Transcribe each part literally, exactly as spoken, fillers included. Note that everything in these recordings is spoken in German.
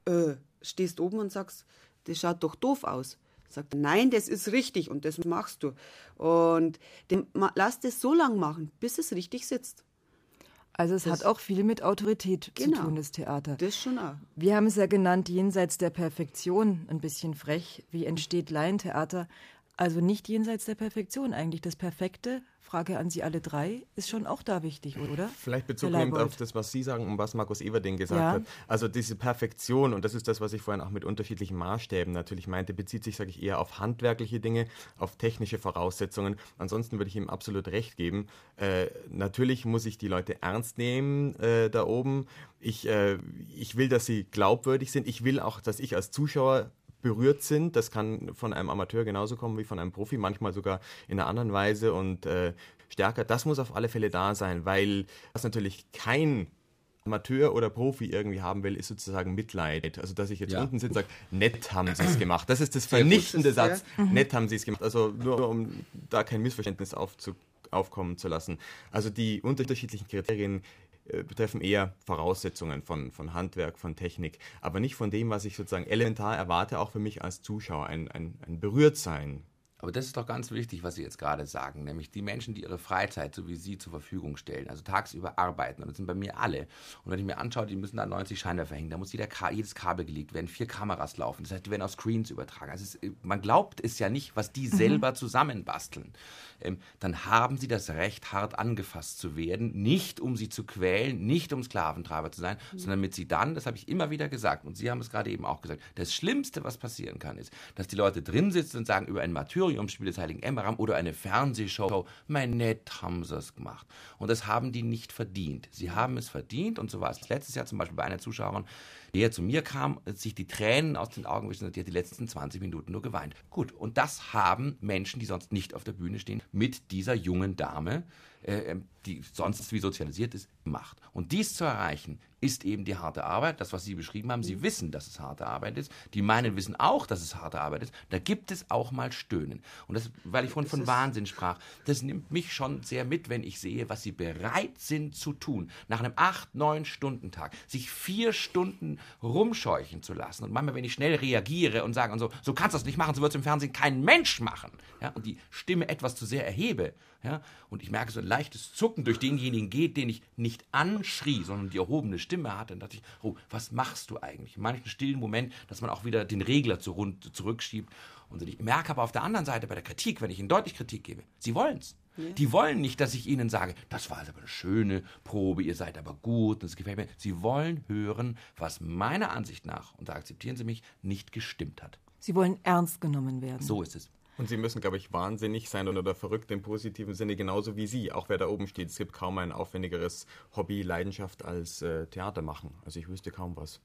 äh, stehst oben und sagst, das schaut doch doof aus. Sagt, nein, das ist richtig und das machst du. Und dem, lass das so lang machen, bis es richtig sitzt. Also es das, hat auch viel mit Autorität genau, zu tun, das Theater. Das schon auch. Wir haben es ja genannt, jenseits der Perfektion, ein bisschen frech. Wie entsteht Laientheater? Also nicht jenseits der Perfektion eigentlich. Das Perfekte, Frage an Sie alle drei, ist schon auch da wichtig, oder? Vielleicht Bezug nehmend auf das, was Sie sagen und was Markus Everding gesagt ja. hat. Also diese Perfektion, und das ist das, was ich vorhin auch mit unterschiedlichen Maßstäben natürlich meinte, bezieht sich, sage ich, eher auf handwerkliche Dinge, auf technische Voraussetzungen. Ansonsten würde ich ihm absolut recht geben. Äh, natürlich muss ich die Leute ernst nehmen äh, da oben. Ich, äh, ich will, dass sie glaubwürdig sind. Ich will auch, dass ich als Zuschauer berührt sind. Das kann von einem Amateur genauso kommen wie von einem Profi, manchmal sogar in einer anderen Weise und äh, stärker. Das muss auf alle Fälle da sein, weil was natürlich kein Amateur oder Profi irgendwie haben will, ist sozusagen Mitleid. Also dass ich jetzt ja. unten sitze und sage, nett haben sie es gemacht. Das ist das vernichtende Satz. Ja. Nett haben sie es gemacht. Also nur um da kein Missverständnis aufzu- aufkommen zu lassen. Also die unterschiedlichen Kriterien betreffen eher Voraussetzungen von, von Handwerk, von Technik, aber nicht von dem, was ich sozusagen elementar erwarte, auch für mich als Zuschauer, ein, ein, ein Berührtsein. Aber das ist doch ganz wichtig, was Sie jetzt gerade sagen, nämlich die Menschen, die ihre Freizeit, so wie Sie, zur Verfügung stellen, also tagsüber arbeiten, und das sind bei mir alle. Und wenn ich mir anschaue, die müssen da neunzig Scheinwerfer hängen, da muss jeder Ka- jedes Kabel gelegt werden, vier Kameras laufen, das heißt, die werden auf Screens übertragen. Also es, man glaubt es ja nicht, was die mhm. selber zusammenbasteln. Ähm, dann haben sie das Recht, hart angefasst zu werden, nicht um sie zu quälen, nicht um Sklaventreiber zu sein, mhm. sondern damit sie dann, das habe ich immer wieder gesagt, und Sie haben es gerade eben auch gesagt, das Schlimmste, was passieren kann, ist, dass die Leute drin sitzen und sagen über ein Martyrium, Spiel des Heiligen Emmeram oder eine Fernsehshow, mein nett haben sie es gemacht. Und das haben die nicht verdient. Sie haben es verdient, und so war es letztes Jahr zum Beispiel bei einer Zuschauerin, die ja zu mir kam, sich die Tränen aus den Augen wischte und die hat die letzten zwanzig Minuten nur geweint. Gut, und das haben Menschen, die sonst nicht auf der Bühne stehen, mit dieser jungen Dame, äh, die sonst wie sozialisiert ist, gemacht. Und dies zu erreichen, ist eben die harte Arbeit, das, was Sie beschrieben haben. Sie wissen, dass es harte Arbeit ist. Die meinen wissen auch, dass es harte Arbeit ist. Da gibt es auch mal Stöhnen. Und das, weil ich vorhin von Wahnsinn sprach, das nimmt mich schon sehr mit, wenn ich sehe, was Sie bereit sind zu tun. Nach einem acht, neun Stunden Tag, sich vier Stunden rumscheuchen zu lassen. Und manchmal, wenn ich schnell reagiere und sage, und so, so kannst du das nicht machen, so wird es im Fernsehen kein Mensch machen. Ja, und die Stimme etwas zu sehr erhebe. Ja, und ich merke so ein leichtes Zucken durch denjenigen geht, den ich nicht anschrie, sondern die erhobene Stimme hatte. Dann dachte ich, oh, was machst du eigentlich? In manchen stillen Moment, dass man auch wieder den Regler zu rund, zurückschiebt. Und ich merke aber auf der anderen Seite bei der Kritik, wenn ich ihnen deutlich Kritik gebe, sie wollen es. Ja. Die wollen nicht, dass ich ihnen sage, das war aber eine schöne Probe, ihr seid aber gut, das gefällt mir. Sie wollen hören, was meiner Ansicht nach, und da akzeptieren Sie mich, nicht gestimmt hat. Sie wollen ernst genommen werden. So ist es. Und Sie müssen, glaube ich, wahnsinnig sein oder verrückt im positiven Sinne, genauso wie Sie, auch wer da oben steht. Es gibt kaum ein aufwendigeres Hobby, Leidenschaft als äh, Theater machen. Also ich wüsste kaum was.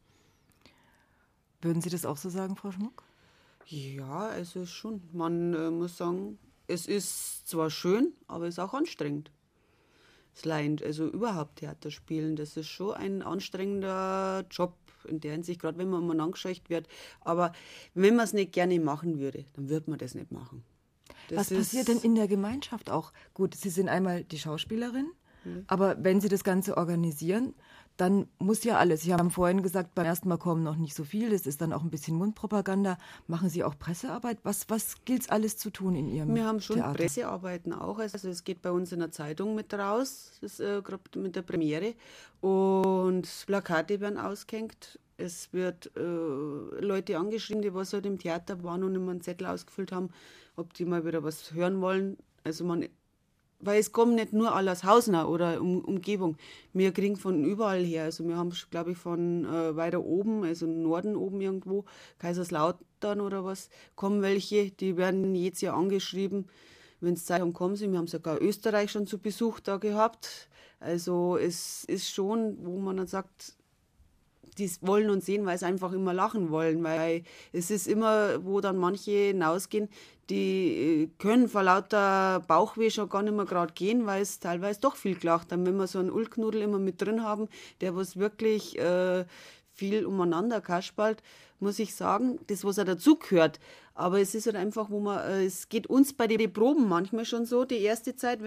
Würden Sie das auch so sagen, Frau Schmuck? Ja, also schon. Man äh, muss sagen, es ist zwar schön, aber es ist auch anstrengend. Das Leid, also überhaupt Theater spielen, das ist schon ein anstrengender Job in der Hinsicht, gerade wenn man mal angescheucht wird. Aber wenn man es nicht gerne machen würde, dann würde man das nicht machen. Das Was passiert denn in der Gemeinschaft auch? Gut, Sie sind einmal die Schauspielerin, mhm. aber wenn Sie das Ganze organisieren, dann muss ja alles. Sie haben vorhin gesagt, beim ersten Mal kommen noch nicht so viel, das ist dann auch ein bisschen Mundpropaganda. Machen Sie auch Pressearbeit? Was, was gilt es alles zu tun in Ihrem Theater? Wir haben schon Theater? Pressearbeiten auch. Also es geht bei uns in der Zeitung mit raus, das ist äh, gerade mit der Premiere. Und Plakate werden ausgehängt. Es wird äh, Leute angeschrieben, die was halt im Theater waren und immer einen Zettel ausgefüllt haben, ob die mal wieder was hören wollen. Also man... Weil es kommen nicht nur Allershausen oder um, Umgebung. Wir kriegen von überall her. Also wir haben, glaube ich, von äh, weiter oben, also im Norden oben irgendwo, Kaiserslautern oder was, kommen welche. Die werden jedes Jahr angeschrieben, wenn es Zeit haben, kommen sie. Wir haben sogar Österreich schon zu Besuch da gehabt. Also es ist schon, wo man dann sagt, die wollen uns sehen, weil sie einfach immer lachen wollen. Weil es ist immer, wo dann manche hinausgehen, die können vor lauter Bauchweh schon gar nicht mehr gerade gehen, weil es teilweise doch viel gelacht haben. Wenn wir so einen Ulknudel immer mit drin haben, der was wirklich äh, viel umeinander kaspert, muss ich sagen, das, was er dazugehört. Aber es ist halt einfach, wo man, äh, es geht uns bei den Proben manchmal schon so, die erste Zeit, wenn es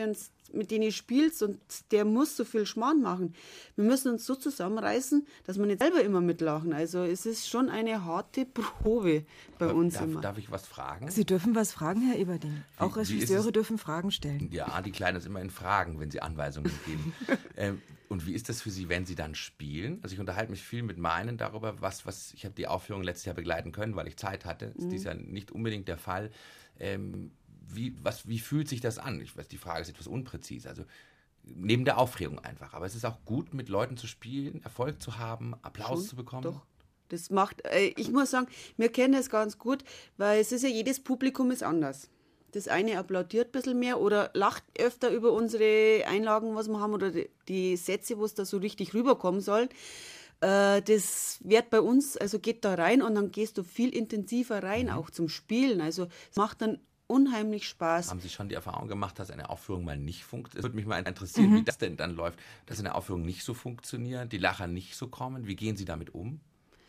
mit denen spielst und der muss so viel Schmarrn machen. Wir müssen uns so zusammenreißen, dass wir nicht selber immer mitlachen. Also es ist schon eine harte Probe bei uns darf, immer. Darf ich was fragen? Sie dürfen was fragen, Herr Eberding. Auch Regisseure dürfen Fragen stellen. Ja, die Kleinen ist immer in Fragen, wenn sie Anweisungen geben. ähm, und wie ist das für Sie, wenn Sie dann spielen? Also ich unterhalte mich viel mit meinen darüber, was, was ich habe die Aufführung letztes Jahr begleiten können, weil ich Zeit hatte. Das ist dies Jahr nicht unbedingt der Fall. Ähm, wie, was, wie fühlt sich das an? Ich weiß, die Frage ist etwas unpräzise. Also neben der Aufregung einfach. Aber es ist auch gut, mit Leuten zu spielen, Erfolg zu haben, Applaus Schon, zu bekommen. Doch. Das macht, äh, ich muss sagen, wir kennen es ganz gut, weil es ist ja, jedes Publikum ist anders. Das eine applaudiert ein bisschen mehr oder lacht öfter über unsere Einlagen, was wir haben, oder die, die Sätze, wo es da so richtig rüberkommen soll. Äh, das wird bei uns, also geht da rein und dann gehst du viel intensiver rein, mhm. auch zum Spielen. Also es macht dann unheimlich Spaß. Haben Sie schon die Erfahrung gemacht, dass eine Aufführung mal nicht funktioniert? Es würde mich mal interessieren, mhm. wie das denn dann läuft, dass eine Aufführung nicht so funktioniert, die Lacher nicht so kommen. Wie gehen Sie damit um?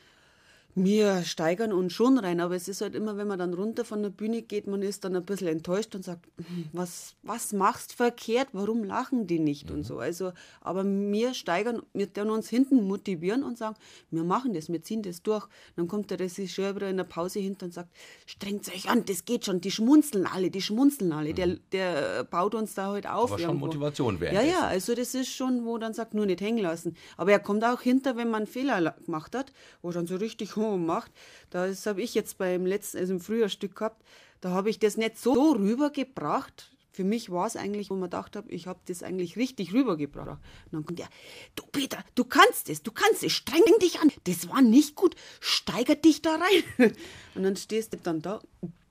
Wir steigern uns schon rein, aber es ist halt immer, wenn man dann runter von der Bühne geht, man ist dann ein bisschen enttäuscht und sagt, was, was machst verkehrt, warum lachen die nicht mhm. und so. Also, aber wir steigern, wir dann uns hinten motivieren und sagen, wir machen das, wir ziehen das durch. Dann kommt der Regisseur wieder in der Pause hinter und sagt, strengt euch an, das geht schon, die schmunzeln alle, die schmunzeln alle. Mhm. Der, der baut uns da halt auf. Aber schon irgendwo. Motivation wäre. Ja, ja, also das ist schon, wo dann sagt, nur nicht hängen lassen. Aber er kommt auch hinter, wenn man einen Fehler gemacht hat, wo dann so richtig macht. Das habe ich jetzt beim letzten, also im Frühjahrstück gehabt, da habe ich das nicht so rübergebracht. Für mich war es eigentlich, wo man gedacht habe, ich habe das eigentlich richtig rübergebracht. Und dann kommt er, du Peter, du kannst es, du kannst es, streng dich an. Das war nicht gut, steiger dich da rein. Und dann stehst du dann da.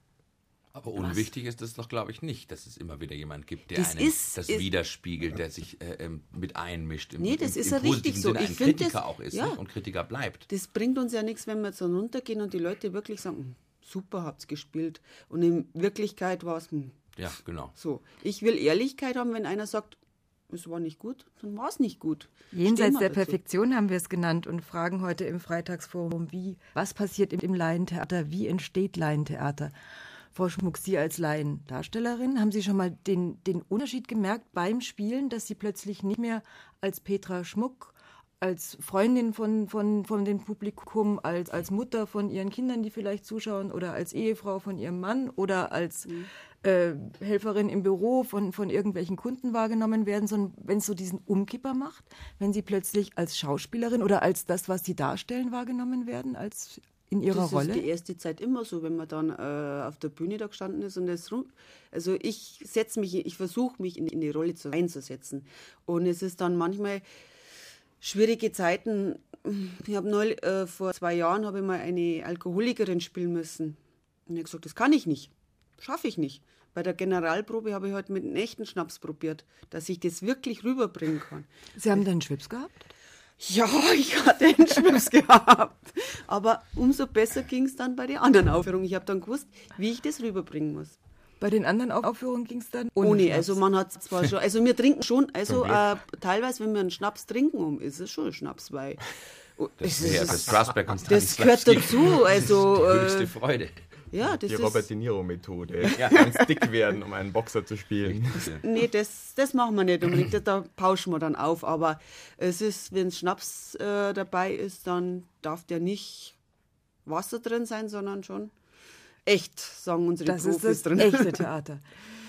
Aber unwichtig Was? ist es doch, glaube ich, nicht, dass es immer wieder jemand gibt, der das einem ist, das ist, widerspiegelt, der sich äh, mit einmischt. Im, nee, das im, ist im ja richtig so. Sinne Ich ein finde Kritiker das, auch ist ja, nicht? Und Kritiker bleibt. Das bringt uns ja nichts, wenn wir jetzt dann runtergehen und die Leute wirklich sagen, super, habt's gespielt. Und in Wirklichkeit war es, ja, genau. So. Ich will Ehrlichkeit haben, wenn einer sagt, es war nicht gut, dann war es nicht gut. Jenseits der Perfektion haben wir es genannt und fragen heute im Freitagsforum, wie, was passiert im Laientheater, wie entsteht Laientheater? Frau Schmuck, Sie als Laiendarstellerin, haben Sie schon mal den, den Unterschied gemerkt beim Spielen, dass Sie plötzlich nicht mehr als Petra Schmuck, als Freundin von, von, von dem Publikum, als, als Mutter von Ihren Kindern, die vielleicht zuschauen, oder als Ehefrau von Ihrem Mann oder als mhm. äh, Helferin im Büro von, von irgendwelchen Kunden wahrgenommen werden, sondern wenn es so diesen Umkipper macht, wenn Sie plötzlich als Schauspielerin oder als das, was Sie darstellen, wahrgenommen werden, als in ihrer das Rolle? Das ist die erste Zeit immer so, wenn man dann äh, auf der Bühne da gestanden ist und das rum. Also ich setze mich, ich versuche mich in, in die Rolle zu einzusetzen. Und es ist dann manchmal schwierige Zeiten. Ich habe neulich, äh, vor zwei Jahren habe ich mal eine Alkoholikerin spielen müssen. Und ich habe gesagt, das kann ich nicht. Schaffe ich nicht. Bei der Generalprobe habe ich heute mit einem echten Schnaps probiert, dass ich das wirklich rüberbringen kann. Sie haben dann einen Schwips gehabt? Ja, ich hatte einen Schwips gehabt. Aber umso besser ging es dann bei den anderen Aufführungen. Ich habe dann gewusst, wie ich das rüberbringen muss. Bei den anderen Aufführungen ging es dann ohne, ohne Schnaps. Also man hat zwar schon, also wir trinken schon, also äh, teilweise, wenn wir einen Schnaps trinken, um, ist es schon ein Schnaps, weil das, ist, ja, das, Strasberg und das gehört dazu. Also, das ist die höchste äh, Freude. Ja, das die ist Robert De Niro-Methode. Ja. Ganz dick werden, um einen Boxer zu spielen. Nee, das, das machen wir nicht unbedingt. Da pauschen wir dann auf. Aber es ist, wenn Schnaps äh, dabei ist, dann darf der nicht Wasser drin sein, sondern schon echt, sagen unsere das Profis ist das drin. Echte Theater.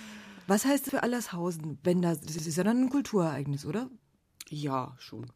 Was heißt das für Allershausen? Wenn das, das ist ja dann ein Kulturereignis, oder? Ja, schon.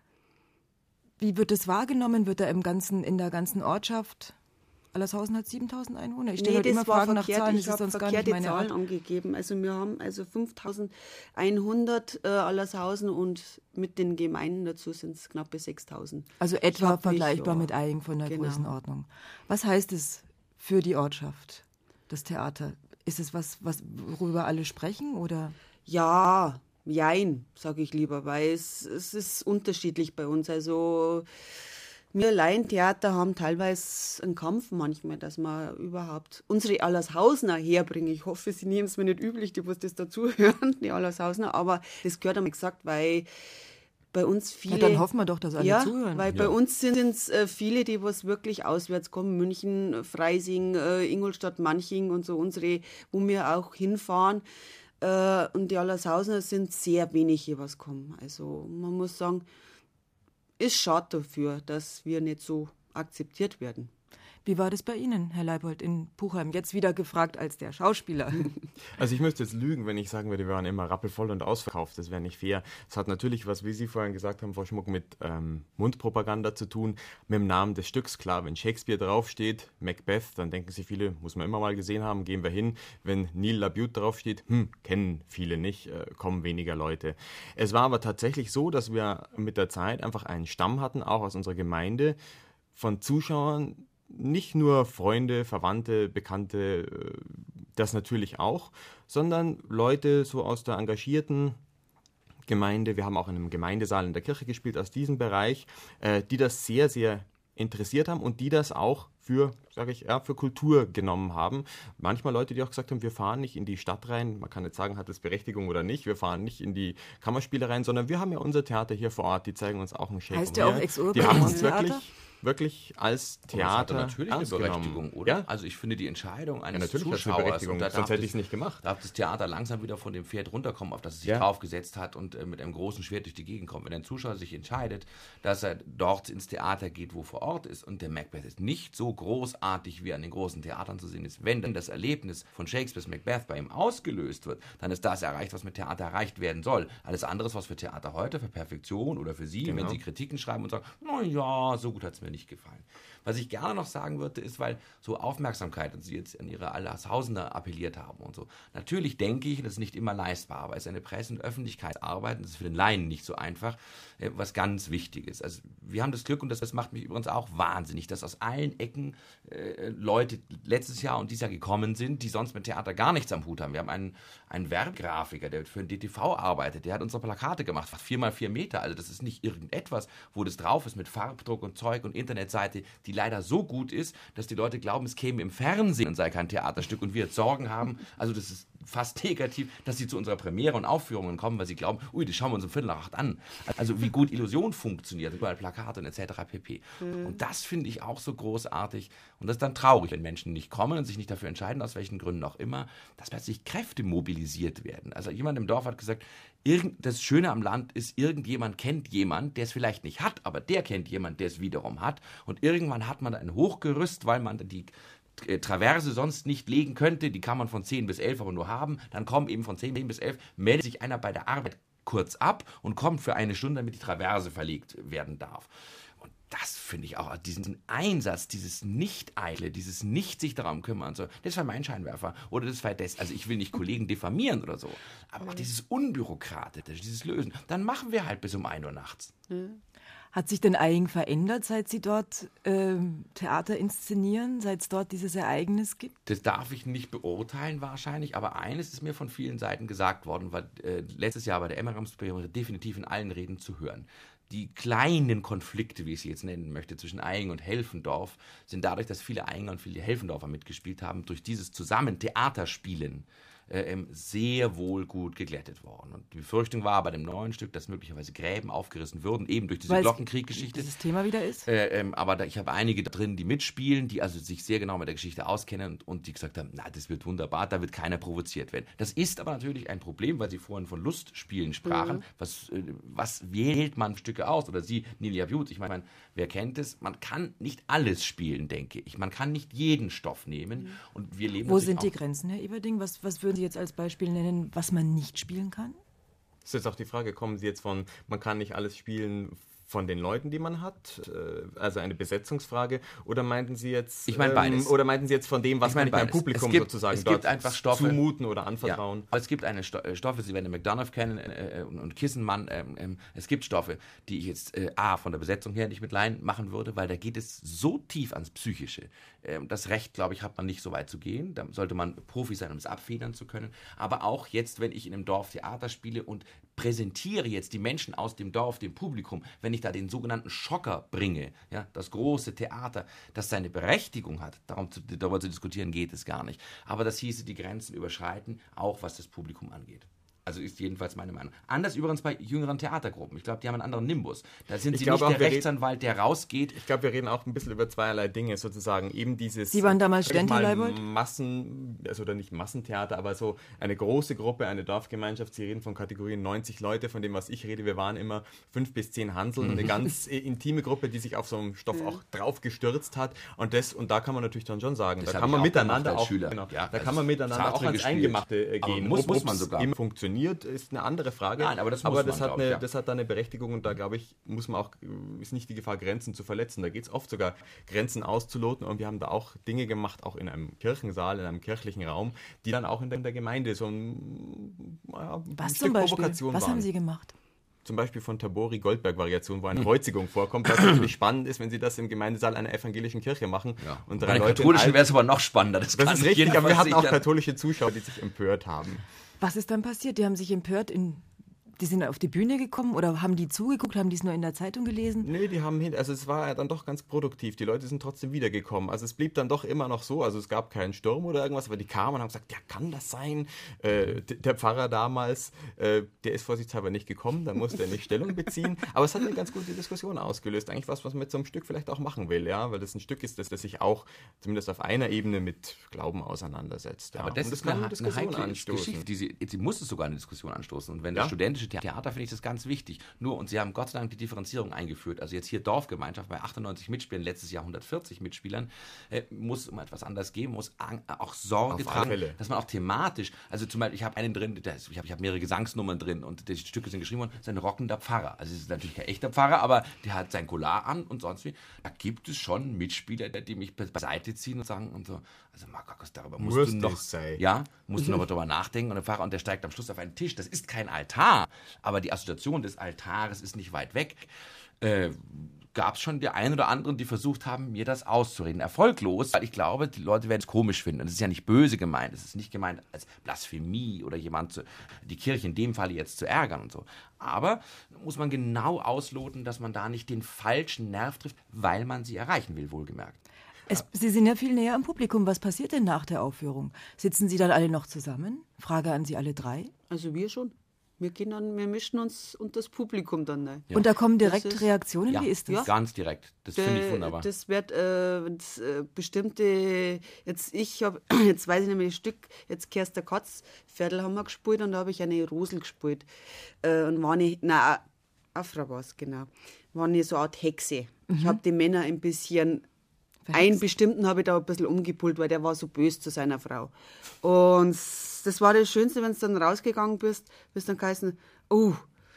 Wie wird das wahrgenommen? Wird da im ganzen, in der ganzen Ortschaft? Allershausen hat siebentausend Einwohner. Ich stelle nee, heute immer Fragen nach Zahlen, ich das ist sonst gar nicht verkehrte meine Zahlen Art. angegeben. Also wir haben also fünftausendeinhundert äh, Allershausen und mit den Gemeinden dazu sind es knappe sechstausend. Also etwa vergleichbar mich, mit Eying von der genau. Größenordnung. Was heißt es für die Ortschaft, das Theater? Ist es was, was worüber alle sprechen, oder? Ja, jein, sage ich lieber, weil es, es ist unterschiedlich bei uns. Also wir Laientheater haben teilweise einen Kampf manchmal, dass wir überhaupt unsere Allershausener herbringen. Ich hoffe, sie nehmen es mir nicht üblich, die was das dazuhören, die Allershausener, aber das gehört einmal gesagt, weil bei uns viele... Ja, dann hoffen wir doch, dass alle ja, zuhören. Weil ja. bei uns sind es äh, viele, die was wirklich auswärts kommen, München, Freising, äh, Ingolstadt, Manching und so unsere, wo wir auch hinfahren. Äh, und die Allershausener sind sehr wenige, was kommen. Also man muss sagen, ist schade dafür, dass wir nicht so akzeptiert werden. Wie war das bei Ihnen, Herr Leibold, in Puchheim? Jetzt wieder gefragt als der Schauspieler. Also ich müsste jetzt lügen, wenn ich sagen würde, wir waren immer rappelvoll und ausverkauft. Das wäre nicht fair. Es hat natürlich was, wie Sie vorhin gesagt haben, Frau Schmuck, mit ähm, Mundpropaganda zu tun, mit dem Namen des Stücks. Klar, wenn Shakespeare draufsteht, Macbeth, dann denken sich viele, muss man immer mal gesehen haben, gehen wir hin. Wenn Neil LaBute draufsteht, hm, kennen viele nicht, äh, kommen weniger Leute. Es war aber tatsächlich so, dass wir mit der Zeit einfach einen Stamm hatten, auch aus unserer Gemeinde, von Zuschauern, nicht nur Freunde, Verwandte, Bekannte, das natürlich auch, sondern Leute so aus der engagierten Gemeinde, wir haben auch in einem Gemeindesaal in der Kirche gespielt, aus diesem Bereich, die das sehr, sehr interessiert haben und die das auch für, sage ich, ja, für Kultur genommen haben. Manchmal Leute, die auch gesagt haben, wir fahren nicht in die Stadt rein, man kann jetzt sagen, hat das Berechtigung oder nicht, wir fahren nicht in die Kammerspiele rein, sondern wir haben ja unser Theater hier vor Ort, die zeigen uns auch einen Shake. Heißt ja auch Ex-Urban Die haben uns Theater? wirklich, wirklich als Theater das hat natürlich eine Berechtigung, oder? Ja? Also ich finde die Entscheidung eines Ja, natürlich hat es eine Zuschauers, Berechtigung, und da sonst darf hätte das- ich es nicht gemacht. darf das Theater langsam wieder von dem Pferd runterkommen, auf das es sich Ja. draufgesetzt hat und äh, mit einem großen Schwert durch die Gegend kommt. Wenn ein Zuschauer sich entscheidet, dass er dort ins Theater geht, wo vor Ort ist, und der Macbeth ist nicht so großartig, wie an den großen Theatern zu sehen ist, wenn dann das Erlebnis von Shakespeares Macbeth bei ihm ausgelöst wird, dann ist das erreicht, was mit Theater erreicht werden soll. Alles andere, was für Theater heute, für Perfektion oder für Sie, Genau. wenn Sie Kritiken schreiben und sagen, na ja, so gut hat es mir nicht gefallen. Was ich gerne noch sagen würde, ist, weil so Aufmerksamkeit, und Sie jetzt an Ihre Allershausener appelliert haben und so. Natürlich denke ich, das ist nicht immer leistbar, aber es ist eine Presse- und Öffentlichkeitsarbeit, und das ist für den Laien nicht so einfach, äh, was ganz wichtig ist. Also wir haben das Glück, und das, das macht mich übrigens auch wahnsinnig, dass aus allen Ecken äh, Leute letztes Jahr und dieses Jahr gekommen sind, die sonst mit Theater gar nichts am Hut haben. Wir haben einen, einen Werbegrafiker, der für den D T V arbeitet, der hat unsere Plakate gemacht, fast vier mal vier Meter, also das ist nicht irgendetwas, wo das drauf ist mit Farbdruck und Zeug und Internetseite, die leider so gut ist, dass die Leute glauben, es käme im Fernsehen und sei kein Theaterstück und wir jetzt Sorgen haben, also das ist fast negativ, dass sie zu unserer Premiere und Aufführungen kommen, weil sie glauben, ui, das schauen wir uns um Viertel nach acht an. Also wie gut Illusion funktioniert, überall Plakate und et cetera pp. Mhm. Und das finde ich auch so großartig und das ist dann traurig, wenn Menschen nicht kommen und sich nicht dafür entscheiden, aus welchen Gründen auch immer, dass plötzlich Kräfte mobilisiert werden. Also jemand im Dorf hat gesagt, irgend, das Schöne am Land ist, irgendjemand kennt jemand, der es vielleicht nicht hat, aber der kennt jemand, der es wiederum hat und irgendwann hat man ein Hochgerüst, weil man die Traverse sonst nicht legen könnte, die kann man von zehn bis elf aber nur haben, dann kommen eben von zehn bis elf, meldet sich einer bei der Arbeit kurz ab und kommt für eine Stunde, damit die Traverse verlegt werden darf. Und das finde ich auch, diesen Einsatz, dieses Nicht-Eitle, dieses nicht sich darum kümmern, so, das war mein Scheinwerfer oder das war das, also ich will nicht Kollegen diffamieren oder so, aber auch dieses Unbürokratische, dieses Lösen, dann machen wir halt bis um ein Uhr nachts. Mhm. Hat sich denn Eying verändert, seit Sie dort äh, Theater inszenieren, seit es dort dieses Ereignis gibt? Das darf ich nicht beurteilen wahrscheinlich, aber eines ist mir von vielen Seiten gesagt worden, war äh, letztes Jahr bei der Emmerams-Premiere definitiv in allen Reden zu hören. Die kleinen Konflikte, wie ich sie jetzt nennen möchte, zwischen Eying und Helfendorf, sind dadurch, dass viele Eyinger und viele Helfendorfer mitgespielt haben, durch dieses Zusammen Theaterspielen äh, sehr wohl gut geglättet worden. Und die Befürchtung war bei dem neuen Stück, dass möglicherweise Gräben aufgerissen würden, eben durch diese Weil Glockenkrieg-Geschichte. Dieses Thema wieder ist? Äh, ähm, aber da, ich habe einige da drin, die mitspielen, die also sich sehr genau mit der Geschichte auskennen und, und die gesagt haben, na, das wird wunderbar, da wird keiner provoziert werden. Das ist aber natürlich ein Problem, weil Sie vorhin von Lustspielen sprachen. Mhm. Was, äh, was wählt man Stücke aus? Oder Sie, Neil LaBute, ich meine, wer kennt es? Man kann nicht alles spielen, denke ich. Man kann nicht jeden Stoff nehmen. Mhm. Und wir leben Wo sind die Grenzen, Herr Eberding? Was, was würden Sie jetzt als Beispiel nennen, was man nicht spielen kann? Das ist jetzt auch die Frage, kommen Sie jetzt von, man kann nicht alles spielen von den Leuten, die man hat, also eine Besetzungsfrage, oder meinten Sie jetzt, ich meine beides. Ähm, oder meinten Sie jetzt von dem, was ich meine man beim Publikum gibt, sozusagen es gibt dort einfach Stoffe, zumuten oder anvertrauen? Ja, es gibt eine Sto Stoffe, Sie werden McDonough kennen äh, und, und Kissenmann, äh, äh, es gibt Stoffe, die ich jetzt äh, A, von der Besetzung her nicht mit Laien machen würde, weil da geht es so tief ans Psychische. Äh, das Recht, glaube ich, hat man nicht so weit zu gehen, da sollte man Profi sein, um es abfedern zu können, aber auch jetzt, wenn ich in einem Dorf Theater spiele und präsentiere jetzt die Menschen aus dem Dorf, dem Publikum, wenn ich da den sogenannten Schocker bringe, ja, das große Theater, das seine Berechtigung hat, darum zu, darüber zu diskutieren geht es gar nicht, aber das hieße die Grenzen überschreiten, auch was das Publikum angeht. Also ist jedenfalls meine Meinung. Anders übrigens bei jüngeren Theatergruppen. Ich glaube, die haben einen anderen Nimbus. Da sind ich sie glaube nicht auch, der Rechtsanwalt, der rausgeht. Ich glaube, wir reden auch ein bisschen über zweierlei Dinge, sozusagen. Eben dieses... Sie waren damals sag ich mal, Stänti-Leibold? Massen, also oder nicht Massentheater, aber so eine große Gruppe, eine Dorfgemeinschaft. Sie reden von Kategorien neunzig Leute, von dem, was ich rede. Wir waren immer fünf bis zehn Hanseln. Eine ganz äh, intime Gruppe, die sich auf so einen Stoff auch drauf gestürzt hat. Und, das, und da kann man natürlich dann schon sagen, Das da hab kann ich man auch miteinander gemacht als auch... Schüler. Genau, Ja, da als kann man miteinander Sartre auch ans gespielt. Eingemachte äh, Aber gehen. muss- Ob- muss man ob's sogar. immer funktioniert, ist eine andere Frage. Nein, aber das muss aber man, das hat glaub eine, ich, ja. das hat da eine Berechtigung und da, glaube ich, muss man auch, ist nicht die Gefahr, Grenzen zu verletzen. Da geht es oft sogar, Grenzen auszuloten und wir haben da auch Dinge gemacht, auch in einem Kirchensaal, in einem kirchlichen Raum, die dann auch in der, in der Gemeinde so ein, ja, ein Was Stück zum Beispiel? Provokation Was waren. haben Sie gemacht? Zum Beispiel von Tabori-Goldberg-Variation, wo eine Kreuzigung vorkommt, was natürlich spannend ist, wenn Sie das im Gemeindesaal einer evangelischen Kirche machen. Ja. Und Bei drei den Leute in katholischen Alt- wäre es aber noch spannender. Das, Das kann ist ich richtig, aber wir jedenfalls hatten auch sicher. katholische Zuschauer, die sich empört haben. Was ist dann passiert? Die haben sich empört in... Die sind auf die Bühne gekommen oder haben die zugeguckt, haben die es nur in der Zeitung gelesen? Nee, die haben hin, also es war ja dann doch ganz produktiv. Die Leute sind trotzdem wiedergekommen. Also es blieb dann doch immer noch so, also es gab keinen Sturm oder irgendwas, aber die kamen und haben gesagt, ja, kann das sein? Äh, d- der Pfarrer damals, äh, der ist vorsichtshalber nicht gekommen, da musste er nicht Stellung beziehen. Aber es hat eine ganz gute Diskussion ausgelöst. Eigentlich was, was man mit so einem Stück vielleicht auch machen will, ja, weil das ein Stück ist, das, das sich auch zumindest auf einer Ebene mit Glauben auseinandersetzt. Ja. Aber das und ist kann eine, eine eine Diskussion heikle anstoßen. Geschichte. Die sie, sie muss es sogar eine Diskussion anstoßen. Und wenn Ja. das studentische Theater, finde ich das ganz wichtig. Nur, und sie haben Gott sei Dank die Differenzierung eingeführt. Also jetzt hier Dorfgemeinschaft bei achtundneunzig Mitspielern, letztes Jahr hundertvierzig Mitspielern, äh, muss um etwas anders geben, muss an, auch Sorge Auf alle tragen, Fälle. dass man auch thematisch, also zum Beispiel, ich habe einen drin, der ist, ich habe ich hab mehrere Gesangsnummern drin und die Stücke sind geschrieben worden, das ist ein rockender Pfarrer. Also es ist natürlich kein echter Pfarrer, aber der hat sein Collar an und sonst wie. Da gibt es schon Mitspieler, die mich beiseite ziehen und sagen und so, also Markus, darüber musst Muss du noch, das sein. ja, musst du noch mal drüber nachdenken und der Pfarrer und der steigt am Schluss auf einen Tisch. Das ist kein Altar, aber die Assoziation des Altares ist nicht weit weg. Äh, gab es schon die einen oder anderen, die versucht haben, mir das auszureden. Erfolglos, weil ich glaube, die Leute werden es komisch finden. Und es ist ja nicht böse gemeint, es ist nicht gemeint als Blasphemie oder jemand, zu, die Kirche in dem Fall jetzt zu ärgern und so. Aber muss man genau ausloten, dass man da nicht den falschen Nerv trifft, weil man sie erreichen will, wohlgemerkt. Es, Sie sind ja viel näher am Publikum. Was passiert denn nach der Aufführung? Sitzen Sie dann alle noch zusammen? Frage an Sie alle drei. Also wir schon. Wir gehen dann, wir mischen uns und das Publikum dann rein. Ja. Und da kommen direkt Das ist- Reaktionen? Ja, Wie ist das? Ja. ganz direkt. Das finde ich wunderbar. Das wird äh, wenn's, äh, bestimmte, jetzt ich habe, jetzt weiß ich nicht mehr das Stück, jetzt Kerst der Katz, Viertel haben wir gespielt und da habe ich eine Rosel gespielt. Äh, und war nicht, nein, Afra war es, genau. War nicht so eine Art Hexe. Ich habe die Männer ein bisschen, Verhext? einen bestimmten habe ich da ein bisschen umgepult, weil der war so böse zu seiner Frau. Und das war das Schönste, wenn du dann rausgegangen bist, bist dann geheißen, oh,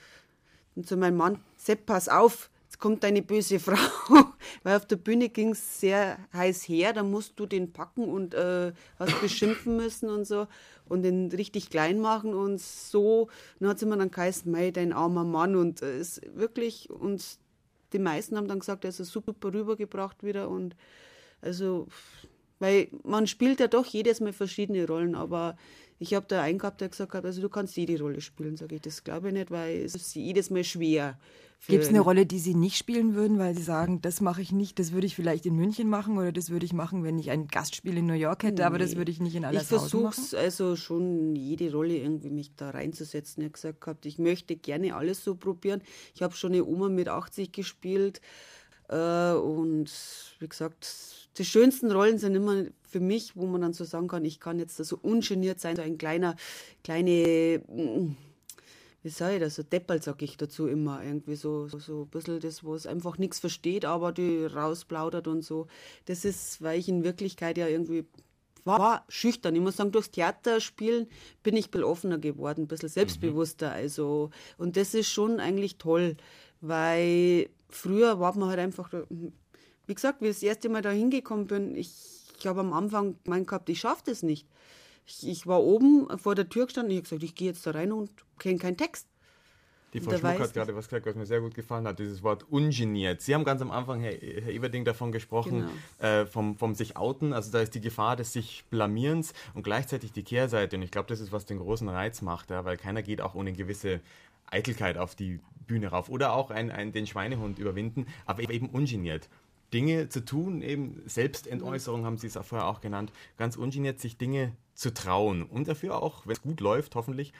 und zu meinem Mann, Sepp, pass auf, jetzt kommt deine böse Frau. Weil auf der Bühne ging es sehr heiß her, da musst du den packen und äh, hast beschimpfen müssen und so und den richtig klein machen und so. Dann hat es immer dann geheißen, mei, dein armer Mann und äh, ist wirklich, und die meisten haben dann gesagt, er ist super rübergebracht wieder und also, weil man spielt ja doch jedes Mal verschiedene Rollen, aber ich habe da einen gehabt, der gesagt hat, also du kannst jede Rolle spielen, sage ich. Das glaube ich nicht, weil es ist jedes Mal schwer. für Gibt es eine einen- Rolle, die Sie nicht spielen würden, weil Sie sagen, das mache ich nicht, das würde ich vielleicht in München machen oder das würde ich machen, wenn ich ein Gastspiel in New York hätte, aber das Nee. würde ich nicht in Ich Allershausen machen? versuche also schon jede Rolle irgendwie mich da reinzusetzen. Ich habe gesagt gehabt, ich möchte gerne alles so probieren. Ich habe schon eine Oma mit achtzig gespielt äh, und wie gesagt, die schönsten Rollen sind immer für mich, wo man dann so sagen kann, ich kann jetzt da so ungeniert sein, so ein kleiner, kleine, mm, wie sage ich das, so Depperl sage ich dazu immer, irgendwie so, so, so ein bisschen das, wo es einfach nichts versteht, aber die rausplaudert und so. Das ist, weil ich in Wirklichkeit ja irgendwie war, war schüchtern. Ich muss sagen, durchs Theaterspielen bin ich ein bisschen offener geworden, ein bisschen selbstbewusster. Also, und das ist schon eigentlich toll, weil früher war man halt einfach, wie gesagt, wie ich das erste Mal da hingekommen bin, ich, ich habe am Anfang gemeint gehabt, ich schaffe das nicht. Ich, ich war oben vor der Tür gestanden, ich habe gesagt, ich gehe jetzt da rein und kenne keinen Text. Die Frau Der Schmuck weiß hat gerade was gesagt, was mir sehr gut gefallen hat, dieses Wort ungeniert. Sie haben ganz am Anfang, Herr, Herr Everding, davon gesprochen, Genau. äh, vom, vom sich outen. Also da ist die Gefahr des sich Blamierens und gleichzeitig die Kehrseite. Und ich glaube, das ist, was den großen Reiz macht, ja, weil keiner geht auch ohne gewisse Eitelkeit auf die Bühne rauf. Oder auch ein, ein, den Schweinehund überwinden, aber eben ungeniert. Dinge zu tun, eben Selbstentäußerung haben Sie es auch vorher auch genannt, ganz ungeniert sich Dinge zu trauen und dafür auch, wenn es gut läuft, hoffentlich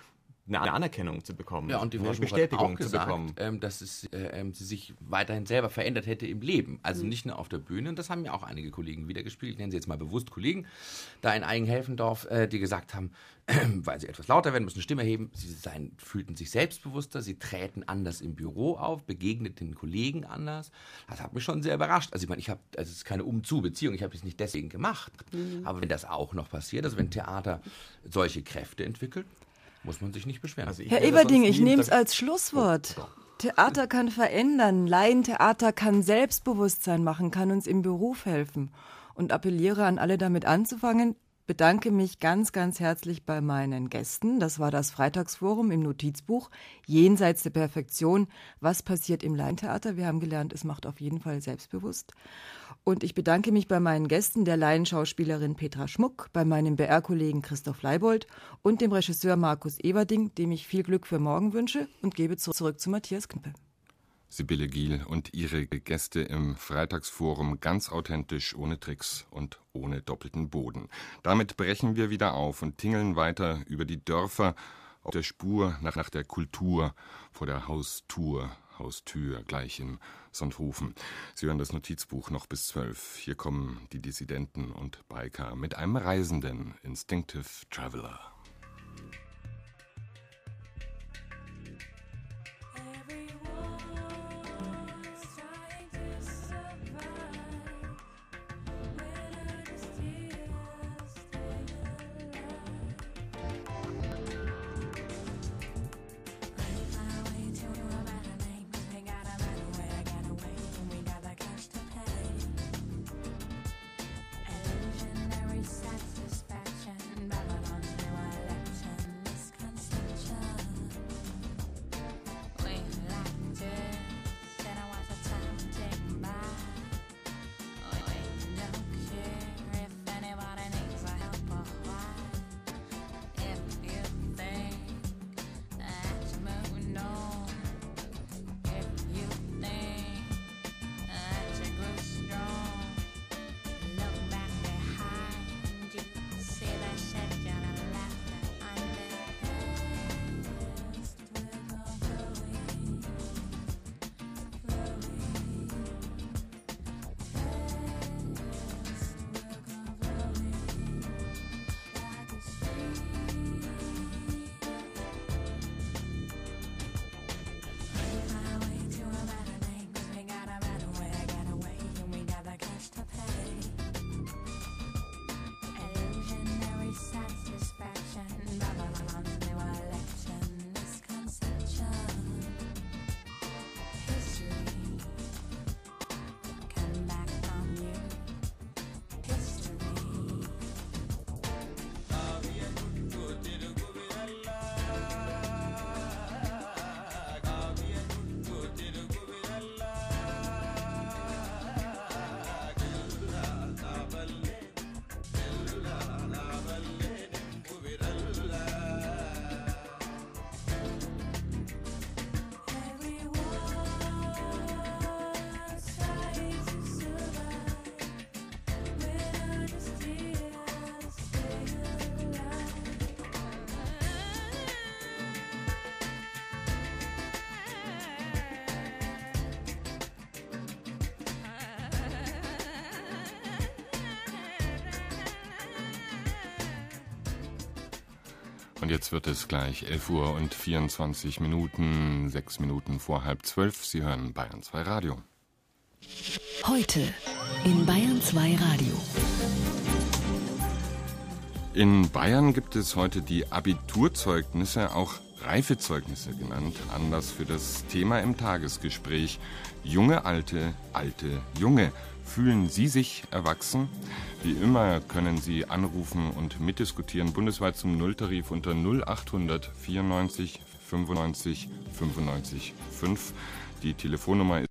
eine Anerkennung zu bekommen, ja, und die Frau eine Schmuck Bestätigung hat auch gesagt, zu bekommen. Ähm, dass es, äh, sie sich weiterhin selber verändert hätte im Leben. Also mhm. nicht nur auf der Bühne. Und das haben ja auch einige Kollegen wiedergespielt. Ich nenne sie jetzt mal bewusst Kollegen, da in Eigenhelfendorf, äh, die gesagt haben, äh, weil sie etwas lauter werden, müssen eine Stimme heben. Sie seien, fühlten sich selbstbewusster, sie träten anders im Büro auf, begegneten den Kollegen anders. Das hat mich schon sehr überrascht. Also ich meine, ich habe, also es ist keine Um-zu-Beziehung, ich habe das nicht deswegen gemacht. Mhm. Aber wenn das auch noch passiert, also wenn Theater solche Kräfte entwickelt, muss man sich nicht beschweren. Also Herr Everding, ich nehme es als Schlusswort. Oh, Theater kann verändern, Laientheater kann Selbstbewusstsein machen, kann uns im Beruf helfen. Und appelliere an alle, damit anzufangen. Bedanke mich ganz, ganz herzlich bei meinen Gästen. Das war das Freitagsforum im Notizbuch Jenseits der Perfektion. Was passiert im Laientheater? Wir haben gelernt, es macht auf jeden Fall selbstbewusst. Und ich bedanke mich bei meinen Gästen, der Laienschauspielerin Petra Schmuck, bei meinem B R-Kollegen Christoph Leibold und dem Regisseur Markus Everding, dem ich viel Glück für morgen wünsche, und gebe zurück zu Matthias Knüppel. Sibylle Giel und ihre Gäste im Freitagsforum ganz authentisch, ohne Tricks und ohne doppelten Boden. Damit brechen wir wieder auf und tingeln weiter über die Dörfer auf der Spur nach, nach der Kultur vor der Haustür, Haustür gleich in Sonthofen. Sie hören das Notizbuch noch bis zwölf. Hier kommen die Dissidenten und Biker mit einem Reisenden, Instinctive Traveler. Und jetzt wird es gleich elf Uhr und vierundzwanzig Minuten, sechs Minuten vor halb zwölf. Sie hören Bayern zwei Radio. Heute in Bayern zwei Radio. In Bayern gibt es heute die Abiturzeugnisse, auch Reifezeugnisse genannt, Anlass für das Thema im Tagesgespräch. Junge, alte, alte, junge. Fühlen Sie sich erwachsen? Wie immer können Sie anrufen und mitdiskutieren, bundesweit zum Nulltarif unter null achthundert vierundneunzig fünfundneunzig fünfundneunzig fünf. Die Telefonnummer ist